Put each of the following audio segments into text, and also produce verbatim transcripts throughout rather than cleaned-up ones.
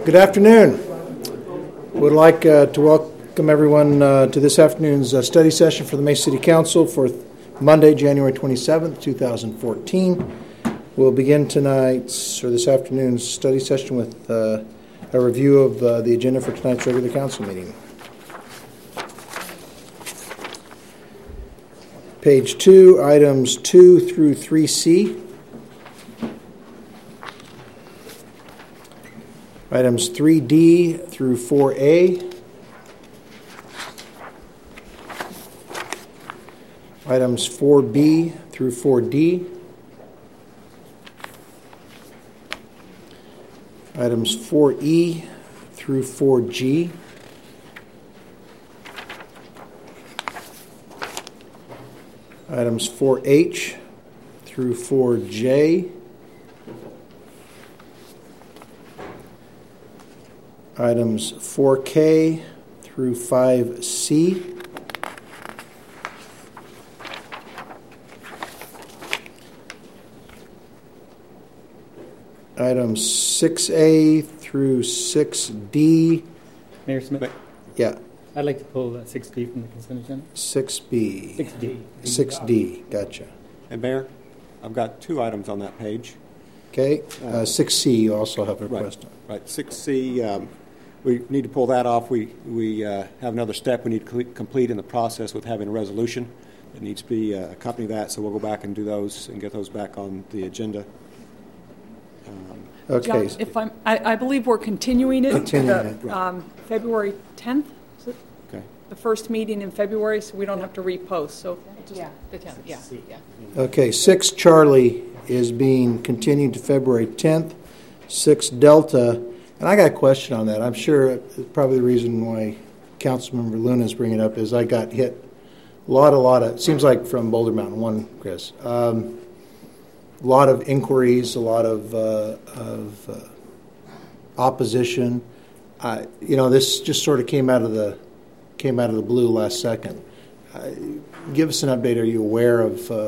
Good afternoon. Would like uh, to welcome everyone uh, to this afternoon's uh, study session for the Mesa City Council for Monday, January twenty-seventh, twenty fourteen. We'll begin tonight's or this afternoon's study session with uh, a review of uh, the agenda for tonight's regular council meeting. Page two, items two through three C. Items three D through four A. Items four B through four D. Items four E through four G. Items four H through four J. Items four K through five C. Items six A through six D. Mayor Smith? Yeah. I'd like to pull uh, six D from the consent agenda. six B. six D. six D, gotcha. And Mayor, I've got two items on that page. Okay, uh, six C you also have a Right, request on. right. six C, um, we need to pull that off. We we uh, have another step we need to complete in the process with having a resolution. It needs to be uh, accompany that, so we'll go back and do those and get those back on the agenda. Um, Okay. John, if I'm, I, I believe we're continuing it Continuing to it. um, February tenth, is it? okay. The first meeting in February, so we don't have to repost, so just Yeah. the tenth, yeah, yeah. Okay, six Charlie is being continued to February tenth. six Delta, and I got a question on that. I'm sure probably the reason why Councilmember Luna is bringing it up is I got hit a lot, a lot of, it seems like from Boulder Mountain one, Chris. Um, a lot of inquiries, a lot of, uh, of uh, opposition. Uh, you know, this just sort of came out of the came out of the blue last second. Uh, give us an update. Are you aware of uh,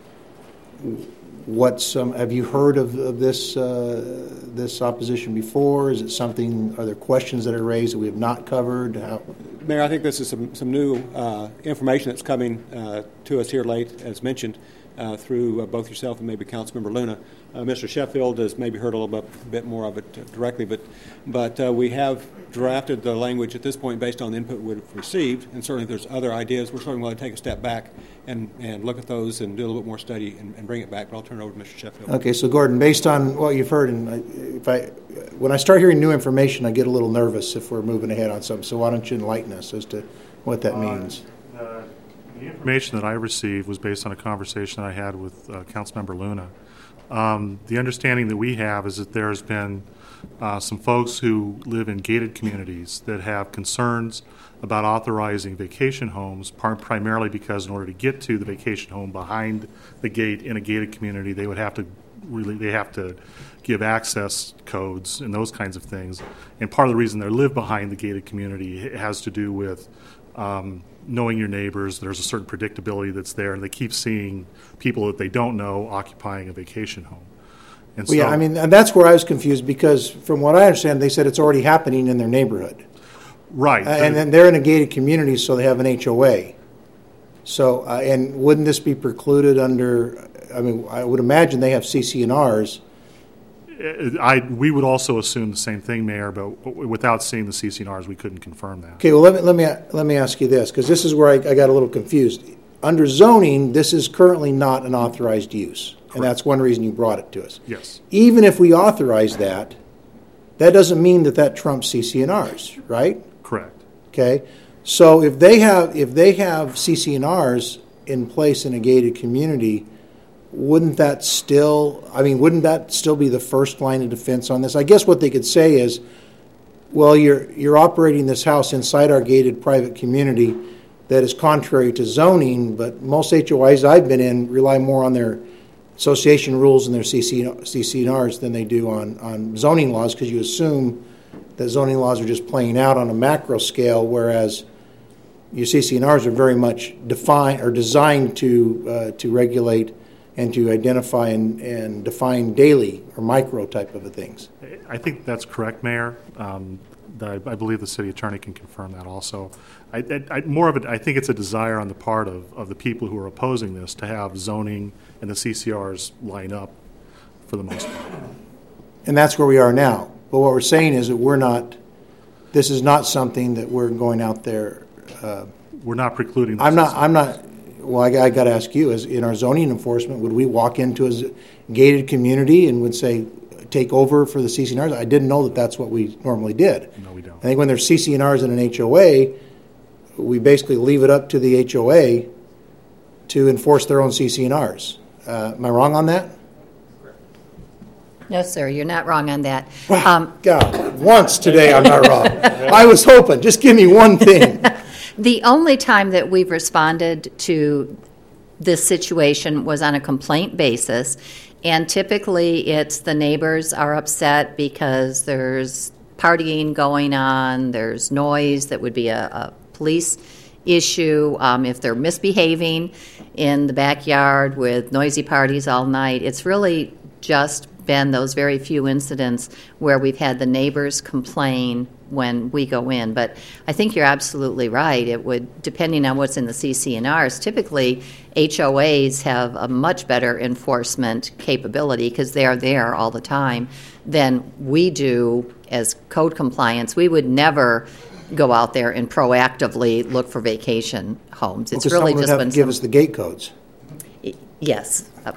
what some? Have you heard of, of this uh, this opposition before? Is it something? Are there questions that are raised that we have not covered? How? Mayor, I think this is some some new uh, information that's coming uh, to us here late, as mentioned. Uh, through uh, both yourself and maybe Councilmember Luna. Uh, Mister Sheffield has maybe heard a little bit, bit more of it uh, directly, but but uh, we have drafted the language at this point based on the input we've received, and certainly if there's other ideas, we're certainly going to take a step back and, and look at those and do a little bit more study and, and bring it back, but I'll turn it over to Mister Sheffield. Okay, so Gordon, based on what you've heard, and I, if I, when I start hearing new information, I get a little nervous if we're moving ahead on something, so why don't you enlighten us as to what that means? Uh, The information that I received was based on a conversation that I had with uh, Councilmember Luna. Um, the understanding that we have is that there's been uh, some folks who live in gated communities that have concerns about authorizing vacation homes, par- primarily because in order to get to the vacation home behind the gate in a gated community, they would have to really they have to give access codes and those kinds of things. And part of the reason they live behind the gated community has to do with um, knowing your neighbors. There's a certain predictability that's there, and they keep seeing people that they don't know occupying a vacation home. And Well, so, yeah, I mean, and that's where I was confused because from what I understand, they said it's already happening in their neighborhood. right, Uh, and then they're in a gated community, so they have an H O A. So, uh, and wouldn't this be precluded under, I mean, I would imagine they have C C N Rs. I we would also assume the same thing, Mayor, but without seeing the C C N Rs, we couldn't confirm that. Okay, well, let me, let me, let me ask you this, because this is where I, I got a little confused. Under zoning, this is currently not an authorized use, and that's one reason you brought it to us. Yes, Even if we authorize that, that doesn't mean that that trumps C C N Rs, right? correct. Okay, so if they have if they have C C N Rs in place in a gated community, wouldn't that still? I mean, wouldn't that still be the first line of defense on this? I guess what they could say is, well, you're you're operating this house inside our gated private community that is contrary to zoning, but most H O Is I've been in rely more on their association rules and their C C N Rs than they do on on zoning laws, because you assume that zoning laws are just playing out on a macro scale, whereas your C C N Rs are very much defined or designed to uh, to regulate and to identify and, and define daily or micro type of things. I think that's correct, Mayor. Um, the, I believe the city attorney can confirm that also. I, I, I, more of it, I think it's a desire on the part of, of the people who are opposing this to have zoning and the C C Rs line up for the most part. And that's where we are now. But what we're saying is that we're not, this is not something that we're going out there. Uh, We're not precluding. I'm not, I'm not, well, I, I got to ask you, as in our zoning enforcement, would we walk into a z- gated community and would say, take over for the C C N Rs? I didn't know that that's what we normally did. No, we don't. I think when there's C C N Rs in an H O A, we basically leave it up to the H O A to enforce their own C C N Rs. Uh, am I wrong on that? No, sir, you're not wrong on that. Wow, Um, God, once today I'm not wrong. I was hoping, just give me one thing. The only time that we've responded to this situation was on a complaint basis, and typically it's the neighbors are upset because there's partying going on, there's noise that would be a, a police issue, um, if they're misbehaving in the backyard with noisy parties all night. It's really just been those very few incidents where we've had the neighbors complain when we go in. But I think you're absolutely right. It would, depending on what's in the C C N Rs, typically H O As have a much better enforcement capability because they're there all the time than we do as code compliance. We would never go out there and proactively look for vacation homes. It's Because really someone would just have when to give some- us the gate codes. yes. Uh,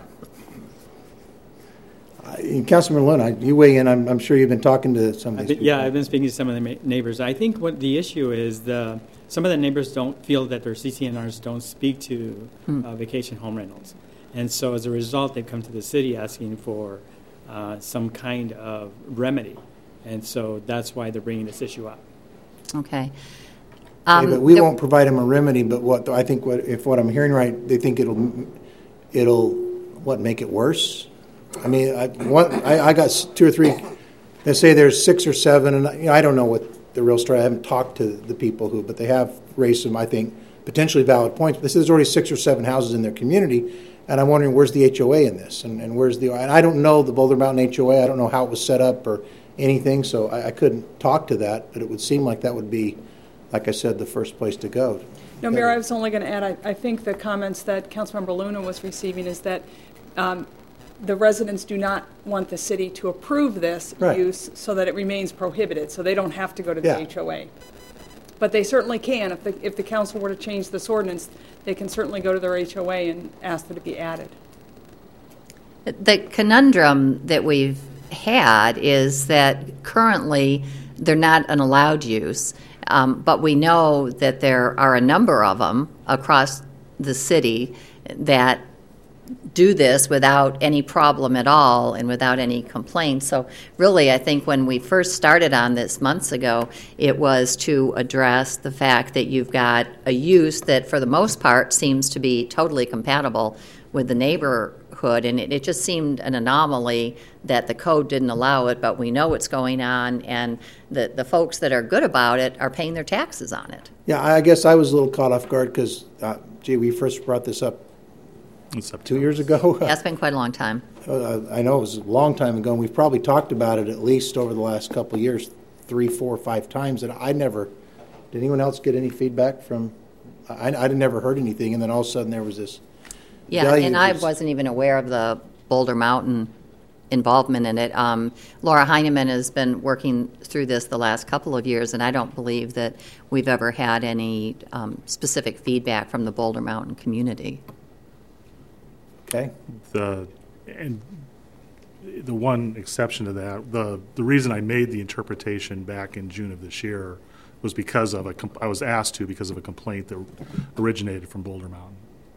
Uh, Councilman Luna, you weigh in. I'm, I'm sure you've been talking to some of I've these been- people. Yeah, I've been speaking to some of the ma- neighbors. I think what the issue is, the, some of the neighbors don't feel that their C C N Rs don't speak to uh, vacation home rentals. And so as a result, they've come to the city asking for uh, some kind of remedy. And so that's why they're bringing this issue up. Okay. Okay, Um, but we there- won't provide them a remedy, but what, I think what, if what I'm hearing right, they think it'll, it'll, what, make it worse? I mean, I, one, I, I got s- two or three, they say there's six or seven, and you know, I don't know what the real story, I haven't talked to the people who, but they have raised some, I think, potentially valid points. But this is already six or seven houses in their community, and I'm wondering, where's the H O A in this? And, and where's the, and I don't know the Boulder Mountain H O A, I don't know how it was set up or anything, so I, I couldn't talk to that, but it would seem like that would be, like I said, the first place to go. No, Mayor, I was only going to add, I, I think the comments that Councilmember Luna was receiving is that um, the residents do not want the city to approve this Right. use so that it remains prohibited, so they don't have to go to the Yeah. H O A. But they certainly can. If the, if the council were to change this ordinance, they can certainly go to their H O A and ask that it be added. The conundrum that we've had is that currently they're not an allowed use, um, but we know that there are a number of them across the city that do this without any problem at all and without any complaints. So really, I think when we first started on this months ago, it was to address the fact that you've got a use that for the most part seems to be totally compatible with the neighborhood, and it, it just seemed an anomaly that the code didn't allow it, but we know what's going on, and the, the folks that are good about it are paying their taxes on it. Yeah, I guess I was a little caught off guard because, uh, gee, we first brought this up It's up to two years ago. Yeah, it's been quite a long time. Uh, I know it was a long time ago, and we've probably talked about it at least over the last couple of years, three, four, five times, and I never, did anyone else get any feedback from, I, I never heard anything, and then all of a sudden there was this. Yeah, deluge and I of- wasn't even aware of the Boulder Mountain involvement in it. Um, Laura Heineman has been working through this the last couple of years, and I don't believe that we've ever had any um, specific feedback from the Boulder Mountain community. Okay, the and the one exception to that, the the reason I made the interpretation back in June of this year was because of a com- I was asked to because of a complaint that originated from Boulder Mountain.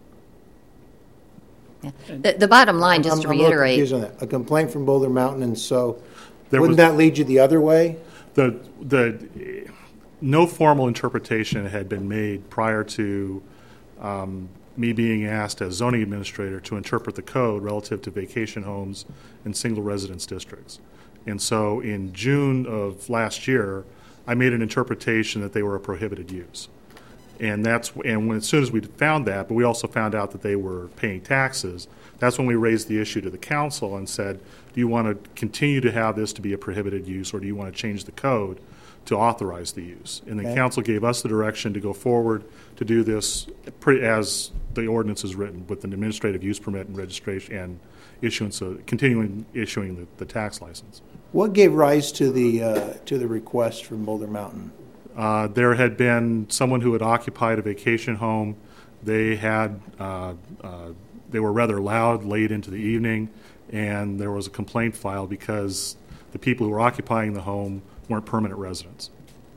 Yeah. The, the bottom line, just I'm, to I'm a little reiterate, confused on that. A complaint from Boulder Mountain, and so, There wouldn't was- that lead you the other way? The the no formal interpretation had been made prior to um, me being asked as zoning administrator to interpret the code relative to vacation homes and single residence districts. And so in June of last year, I made an interpretation that they were a prohibited use. And that's and when as soon as we found that, but we also found out that they were paying taxes. That's when we raised the issue to the council and said, do you want to continue to have this to be a prohibited use, or do you want to change the code to authorize the use? And the Okay. council gave us the direction to go forward to do this pretty, as the ordinance is written, with an administrative use permit and registration and issuance of, continuing issuing the, the tax license. What gave rise to the uh, to the request from Boulder Mountain? Uh, there had been someone who had occupied a vacation home. They had uh, uh, they were rather loud late into the evening, and there was a complaint filed because the people who were occupying the home weren't permanent residents.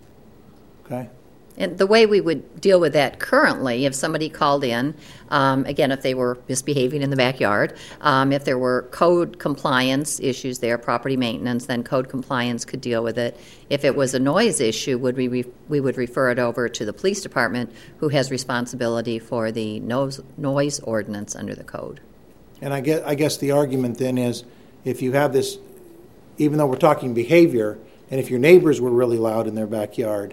Okay. And the way we would deal with that currently, if somebody called in, um, again, if they were misbehaving in the backyard, um, if there were code compliance issues there, property maintenance, then code compliance could deal with it. If it was a noise issue, would we re- we would refer it over to the police department, who has responsibility for the noise, noise ordinance under the code. And I guess, I guess the argument then is, if you have this, even though we're talking behavior, and if your neighbors were really loud in their backyard,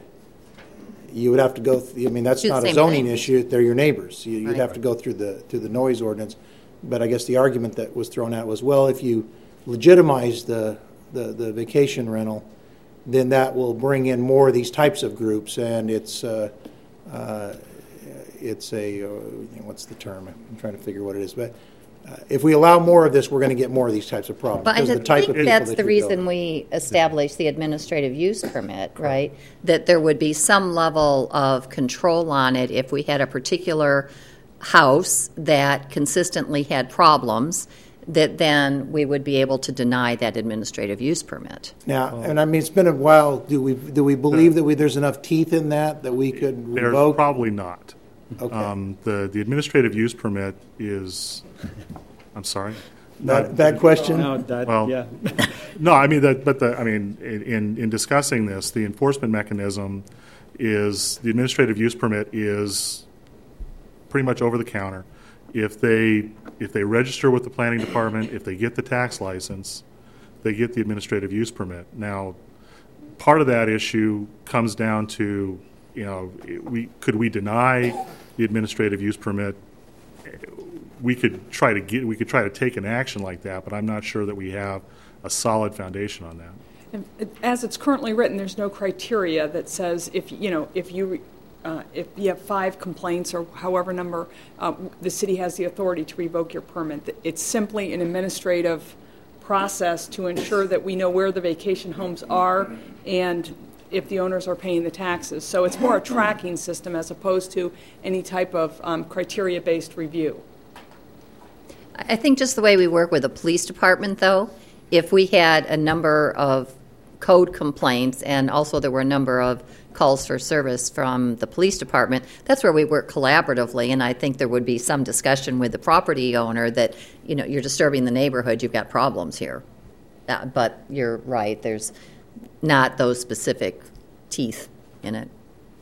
you would have to go, th- I mean, that's Do the not a same zoning thing. issue, they're your neighbors. You- You'd Right. have to go through the, through the noise ordinance. But I guess the argument that was thrown out was, well, if you legitimize the, the, the vacation rental, then that will bring in more of these types of groups, and it's, uh, uh, it's a, uh, what's the term? I'm trying to figure what it is. But uh, if we allow more of this, we're going to get more of these types of problems. But I because of the type of think people that's that the you reason build. we established the administrative use permit, right? That there would be some level of control on it if we had a particular house that consistently had problems, that then we would be able to deny that administrative use permit. Now, and I mean, it's been a while. Do we do we believe that we, there's enough teeth in that that we could There's revoke? probably not. Okay. Um, the the administrative use permit is, I'm sorry. Bad, bad question. No, that, Well, yeah. No, I mean that, but the I mean in in discussing this, the enforcement mechanism is the administrative use permit is pretty much over the counter. If they if they register with the planning department, if they get the tax license, they get the administrative use permit. Now, part of that issue comes down to, you know, we could we deny the administrative use permit? We could try to get we could try to take an action like that, but I'm not sure that we have a solid foundation on that. And it- as it's currently written, there's no criteria that says if, you know, if you, uh, if you have five complaints or however number, uh, the city has the authority to revoke your permit. It's simply an administrative process to ensure that we know where the vacation homes are and if the owners are paying the taxes. So it's more a tracking system as opposed to any type of um, criteria-based review. I think just the way we work with the police department, though, if we had a number of code complaints and also there were a number of calls for service from the police department, that's where we work collaboratively, and I think there would be some discussion with the property owner that, you know, you're disturbing the neighborhood, you've got problems here. Uh, but you're right, there's not those specific teeth in it.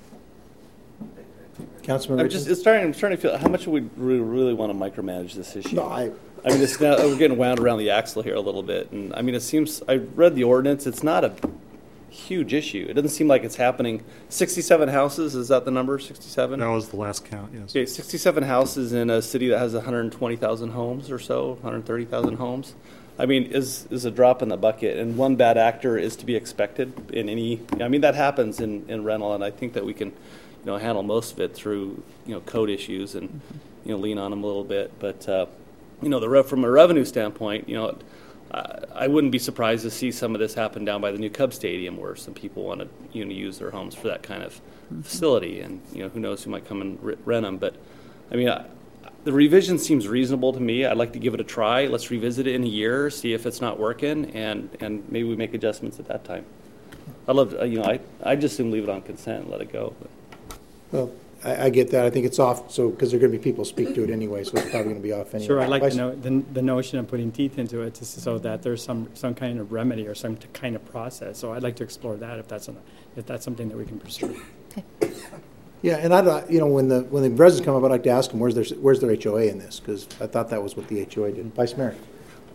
Councilman I'm Richardson? just it's starting. I'm starting to feel how much would we really want to micromanage this issue. No, I, I mean, it's now we're getting wound around the axle here a little bit, and I mean, it seems I read the ordinance. It's not a huge issue. It doesn't seem like it's happening. sixty-seven houses, is that the number? sixty-seven. That was the last count. Yes. Okay, sixty-seven houses in a city that has one hundred twenty thousand homes or so, one hundred thirty thousand homes. I mean, is is a drop in the bucket, and one bad actor is to be expected in any. I mean, that happens in, in rental, and I think that we can, you know, handle most of it through, you know, code issues and, you know, lean on them a little bit. But uh, you know, the rev- from a revenue standpoint, you know, I, I wouldn't be surprised to see some of this happen down by the new Cub Stadium, where some people want to, you know, use their homes for that kind of facility, and you know, who knows who might come and re- rent them. But I mean. I, The revision seems reasonable to me. I'd like to give it a try. Let's revisit it in a year, see if it's not working, and, and maybe we make adjustments at that time. I'd love to, you know, I I just assume leave it on consent and let it go. But. well, I, I get that. I think it's off, so, because there are going to be people speak to it anyway, so it's probably going to be off anyway. Sure, I'd like Vice- to know the, the notion of putting teeth into it, just so that there's some, some kind of remedy or some kind of process. So I'd like to explore that if that's an, if that's something that we can pursue. Yeah, and I'd, you know, when the, when the residents come up, I'd like to ask them, where's their, where's their H O A in this? Because I thought that was what the H O A did. Vice Mayor?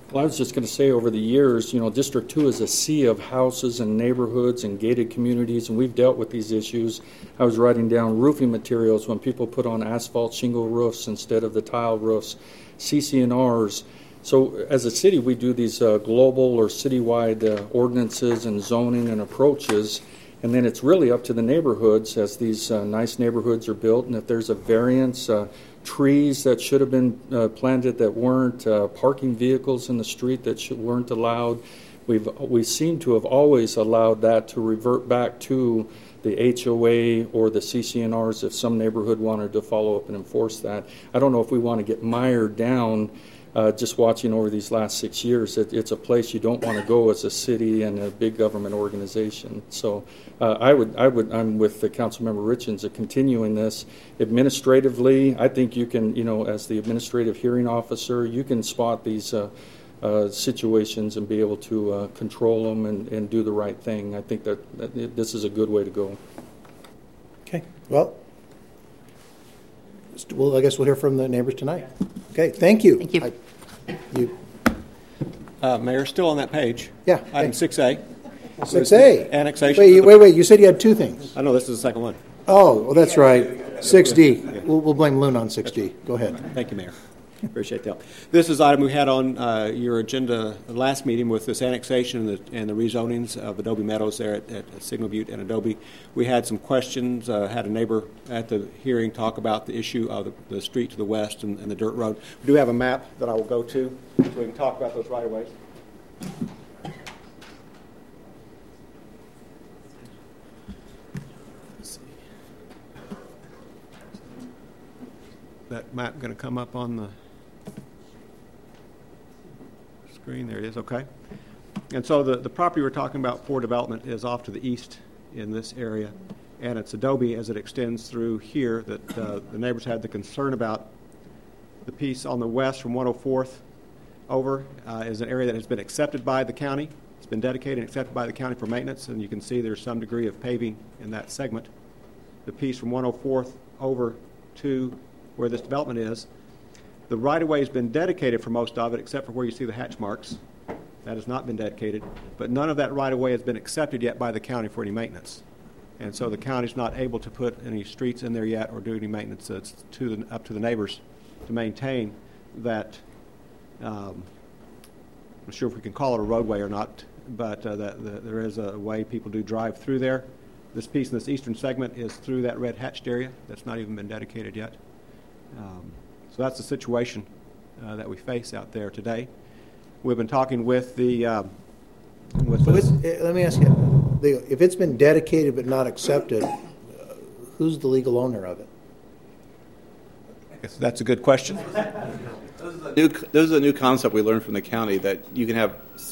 Well, I was just going to say, over the years, you know, District two is a sea of houses and neighborhoods and gated communities, and we've dealt with these issues. I was writing down roofing materials when people put on asphalt shingle roofs instead of the tile roofs, C C N Rs. So as a city, we do these uh, global or citywide uh, ordinances and zoning and approaches, and then it's really up to the neighborhoods as these uh, nice neighborhoods are built, and if there's a variance, uh, trees that should have been uh, planted that weren't, uh, parking vehicles in the street that should, weren't allowed. We've we seem to have always allowed that to revert back to the H O A or the C C N Rs if some neighborhood wanted to follow up and enforce that. I don't know if we want to get mired down uh, just watching over these last six years. It, it's a place you don't want to go as a city and a big government organization. So uh, I would, I would, I'm with the Councilmember Richins of continuing this administratively. I think you can, you know, as the administrative hearing officer, you can spot these uh, uh, situations and be able to uh, control them and, and do the right thing. I think that, that this is a good way to go. Okay. Well, well, I guess we'll hear from the neighbors tonight. Okay. Thank you. Thank you. I, you. Uh, Mayor, still on that page. Yeah. Item six A. six A. Annexation. Wait, of the- wait, wait. You said you had two things. I know this is the second one. Oh, well, that's right. six D. We'll, we'll blame Luna on six D. Go ahead. Thank you, Mayor. Appreciate that. This is an item we had on uh, your agenda last meeting with this annexation and the, and the rezonings of Adobe Meadows there at, at Signal Butte and Adobe. We had some questions, uh, had a neighbor at the hearing talk about the issue of the, the street to the west and, and the dirt road. We do have a map that I will go to so we can talk about those right-of-ways. That map going to come up on the screen? There it is, okay. And so the, the property we're talking about for development is off to the east in this area, and it's Adobe as it extends through here that uh, the neighbors had the concern about. The piece on the west from one oh fourth over uh, is an area that has been accepted by the county. It's been dedicated and accepted by the county for maintenance, and you can see there's some degree of paving in that segment. The piece from one oh fourth over to where this development is, the right-of-way has been dedicated for most of it, except for where you see the hatch marks. That has not been dedicated, but none of that right-of-way has been accepted yet by the county for any maintenance. And so the county's not able to put any streets in there yet or do any maintenance. It's to the, up to the neighbors to maintain that. Um, I'm not sure if we can call it a roadway or not, but uh, that, that there is a way people do drive through there. This piece in this eastern segment is through that red hatched area that's not even been dedicated yet. Um, so that's the situation uh, that we face out there today. We've been talking with the. Um, with So the it's, eh, let me ask you, the, if it's been dedicated but not accepted, uh, who's the legal owner of it? that's a good question. This is, a new, this is a new concept we learned from the county, that you can have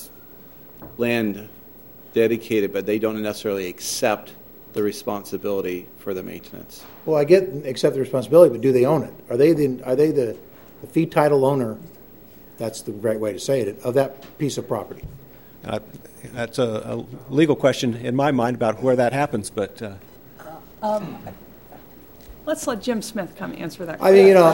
land dedicated, but they don't necessarily accept the responsibility for the maintenance. Well, I get accept the responsibility, but do they own it? Are they the are they the, the fee title owner? That's the right way to say it, of that piece of property. Uh, that's a, a legal question in my mind about where that happens, but uh, Um, let's let Jim Smith come answer that I question. mean, you know,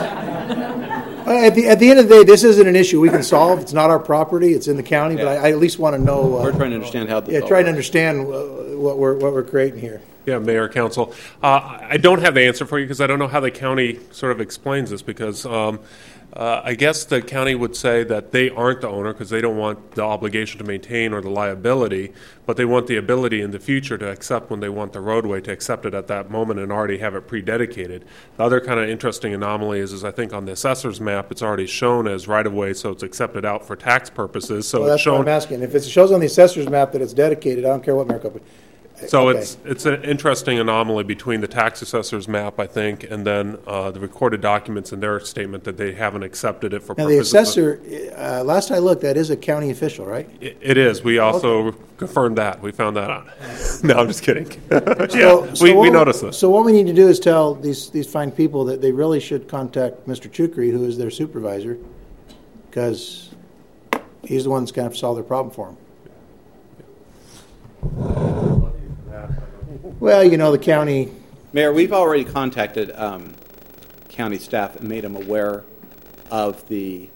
at the at the end of the day, this isn't an issue we can solve. It's not our property. It's in the county, but I, I at least want to know. Uh, We're trying to understand how this yeah, all trying to works. understand uh, what we're what we're creating here. Yeah, Mayor, Council. Uh, I don't have the answer for you because I don't know how the county sort of explains this, because um, uh, I guess the county would say that they aren't the owner because they don't want the obligation to maintain or the liability, but they want the ability in the future to accept when they want the roadway, to accept it at that moment and already have it pre-dedicated. The other kind of interesting anomaly is, is I think on the assessor's map, it's already shown as right-of-way, so it's accepted out for tax purposes. So Well, that's it's shown. what I'm asking. If it shows on the assessor's map that it's dedicated, I don't care what Maricopa. So Okay. it's it's an interesting anomaly between the tax assessor's map, I think, and then uh, the recorded documents in their statement that they haven't accepted it for Now, the purposes of- assessor, uh, last I looked, that is a county official, right? It it is. We also confirmed that. We found that out. No, I'm just kidding. Yeah, So- so we, what we noticed this. So what we need to do is tell these, these fine people that they really should contact Mister Chukri, who is their supervisor, because he's the one that's going to have to solve their problem for them. Well, you know, the county, Mayor, we've already contacted um, county staff and made them aware of the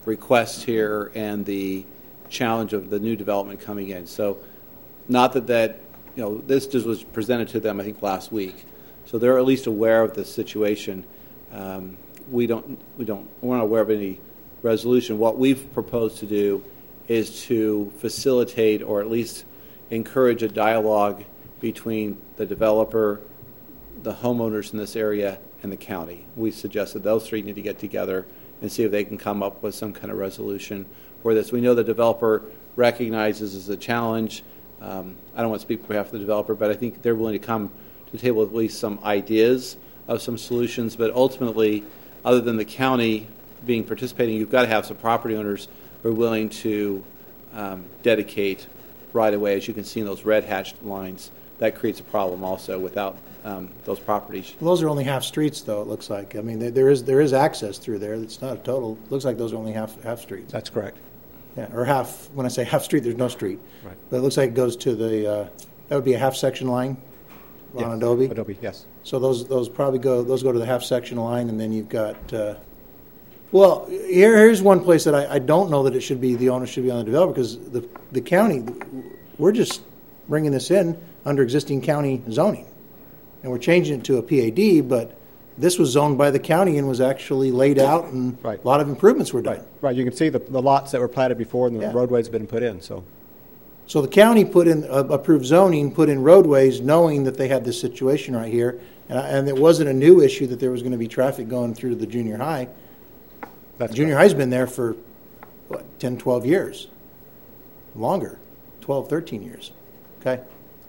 request here and the challenge of the new development coming in. So not that that, you know, this just was presented to them, I think, last week. So they're at least aware of the situation. Um, we don't, we don't, we're not aware of any resolution. What we've proposed to do is to facilitate or at least encourage a dialogue between the developer, the homeowners in this area, and the county. We suggested those three need to get together and see if they can come up with some kind of resolution for this. We know the developer recognizes as a challenge. Um, I don't want to speak on behalf of the developer, but I think they're willing to come to the table with at least some ideas of some solutions. But ultimately, other than the county being participating, you've got to have some property owners who are willing to um, dedicate right away. As you can see in those red hatched lines, that creates a problem also without um, those properties. Well, those are only half streets, though, it looks like. I mean, there, there is there is access through there. It's not a total. It looks like those are only half half streets. That's correct. Yeah, or half. When I say half street, there's no street. Right. But it looks like it goes to the, uh, that would be a half section line on Yes. Adobe. Adobe, yes. So those those probably go those go to the half section line, and then you've got. Uh, well, here, here's one place that I, I don't know that it should be the owner should be on the developer, because the the county, we're just bringing this in under existing county zoning, and we're changing it to a P A D, but this was zoned by the county and was actually laid out, and Right. a lot of improvements were done. Right, right. You can see the, the lots that were platted before and the Yeah. roadways have been put in, so. So the county put in, uh, approved zoning, put in roadways, knowing that they had this situation right here, and, I- and it wasn't a new issue that there was going to be traffic going through the junior high. That's Junior correct. high's been there for, what, ten, twelve years? Longer, twelve, thirteen years. Okay.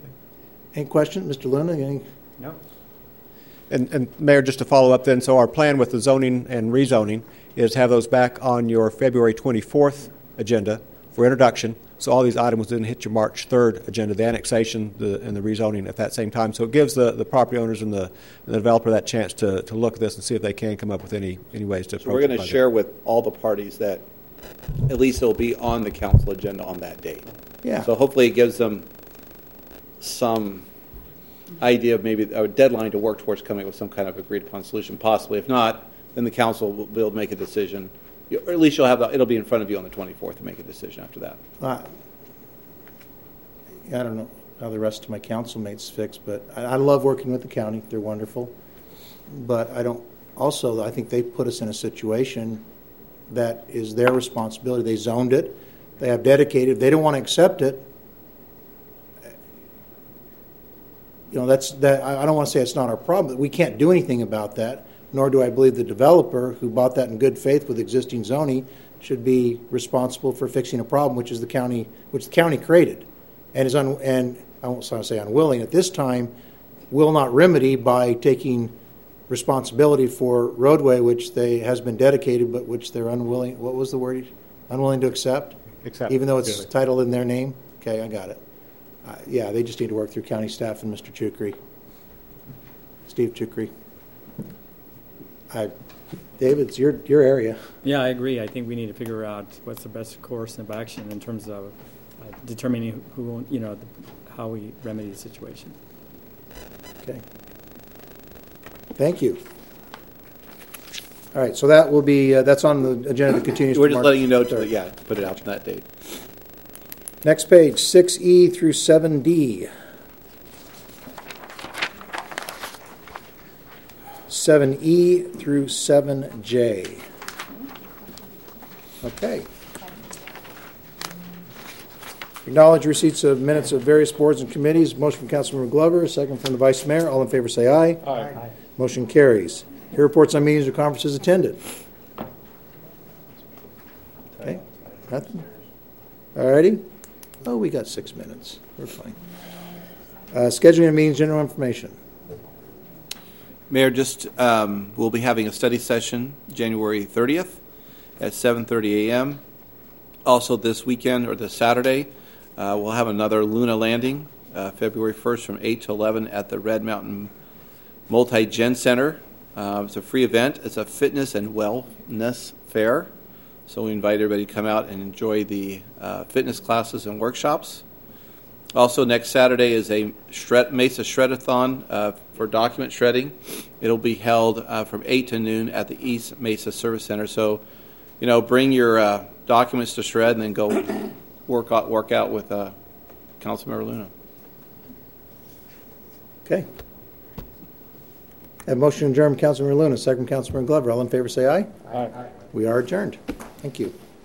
Any question, Mister Luna? Any? No. And, and Mayor, just to follow up then, so our plan with the zoning and rezoning is have those back on your February twenty-fourth agenda for introduction. So all these items then hit your March third agenda, the annexation the, and the rezoning at that same time. So it gives the, the property owners and the, and the developer that chance to, to look at this and see if they can come up with any, any ways to approach So we're going it to by share then. with all the parties that at least it'll be on the council agenda on that date. Yeah. So hopefully it gives them some idea of maybe a deadline to work towards coming up with some kind of agreed upon solution, possibly. If not, then the council will be able to make a decision. You- Or at least you'll have, the, it'll be in front of you on the twenty-fourth to make a decision after that. Uh, I don't know how the rest of my council mates fix, but I, I love working with the county. They're wonderful. But I don't, also, I think they put us in a situation that is their responsibility. They zoned it. They have dedicated. If they don't want to accept it, you know, that's that. I I don't want to say it's not our problem, but we can't do anything about that. Nor do I believe the developer who bought that in good faith with existing zoning should be responsible for fixing a problem, which is the county, which the county created, and is un, and I won't say unwilling at this time, will not remedy by taking responsibility for roadway which they has been dedicated, but which they're unwilling. What was the word? Unwilling to accept, Accept, even though it's really. titled in their name. Okay, I got it. Uh, yeah, they just need to work through county staff and Mister Chukri, Steve Chukri. I, David, it's your your area. Yeah, I agree. I think we need to figure out what's the best course of action in terms of uh, determining who, you know, the, how we remedy the situation. Okay. Thank you. All right, so that will be uh, that's on the agenda that continues. We're to just March letting you know to, third. yeah, put it out to that date. Next page, six E through seven D. seven E through seven J. Okay. Acknowledge receipts of minutes of various boards and committees. Motion from Councilmember Glover, second from the Vice Mayor. All in favor say aye. Aye. Motion carries. Here reports on meetings or conferences attended. Okay, nothing? All righty. Oh, we got six minutes. We're fine. Uh, scheduling of meetings, general information. Mayor, just um, we'll be having a study session January thirtieth at seven thirty a.m. Also this weekend or this Saturday, uh, we'll have another Luna Landing, uh, February first from eight to eleven at the Red Mountain Multi-Gen Center. Uh, it's a free event. It's a fitness and wellness fair. So we invite everybody to come out and enjoy the uh, fitness classes and workshops. Also, next Saturday is a shred, Mesa Shredathon uh, for document shredding. It'll be held uh, from eight to noon at the East Mesa Service Center. So you know, bring your uh, documents to shred and then go work out, work out with uh, Councilmember Luna. Okay. A motion to adjourn, Councilmember Luna, second Councilmember Glover. All in favor say aye. Aye. We are adjourned. Thank you.